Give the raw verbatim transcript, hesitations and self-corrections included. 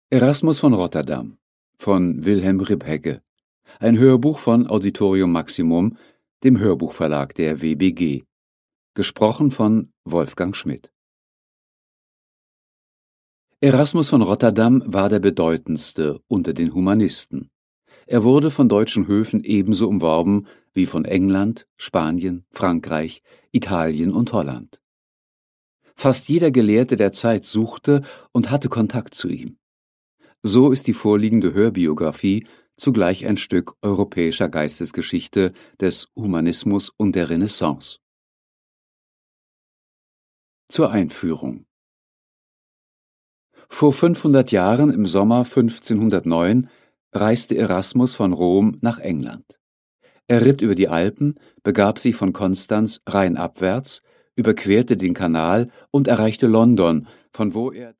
Erasmus von Rotterdam von Wilhelm Ribhegge. Ein Hörbuch von Auditorium Maximum, dem Hörbuchverlag der W B G. Gesprochen von Wolfgang Schmidt. Erasmus von Rotterdam war der bedeutendste unter den Humanisten. Er wurde von deutschen Höfen ebenso umworben wie von England, Spanien, Frankreich, Italien und Holland. Fast jeder Gelehrte der Zeit suchte und hatte Kontakt zu ihm. So ist die vorliegende Hörbiografie zugleich ein Stück europäischer Geistesgeschichte des Humanismus und der Renaissance. Zur Einführung. Vor fünfhundert Jahren, im Sommer fünfzehnhundertneun, reiste Erasmus von Rom nach England. Er ritt über die Alpen, begab sich von Konstanz rheinabwärts, überquerte den Kanal und erreichte London, von wo er